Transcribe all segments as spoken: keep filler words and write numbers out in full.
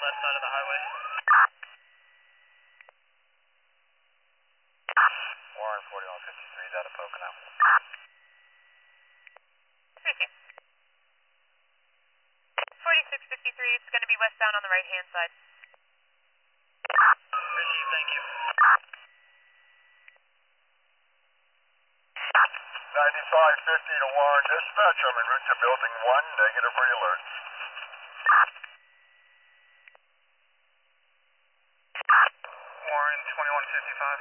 left side of the highway. Warren forty-one fifty-three is out of Pocono. Speaking. forty-six fifty-three, it's going to be westbound on the right-hand side. Receive, thank you. ninety-five fifty to Warren dispatch, I'm en route to building one, negative re-alert. Warren twenty-one fifty-five.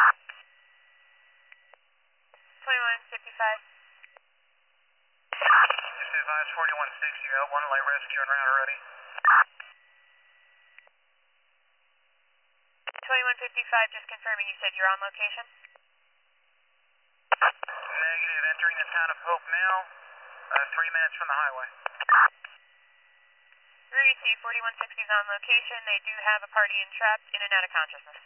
twenty-one fifty-five. Just advise forty-one sixty, you got one light rescue en route already. twenty-one fifty-five, just confirming you said you're on location? Negative, entering the town of Pope now, uh, three minutes from the highway. Rudy two, forty-one sixty is on location. They do have a party entrapped in and out of consciousness.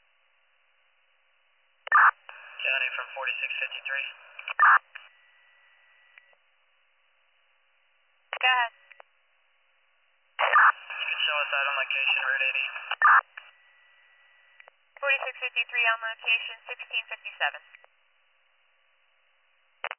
County from forty-six fifty-three. Go ahead. You can show us out on location, Route eighty. forty-six fifty-three on location, sixteen fifty-seven.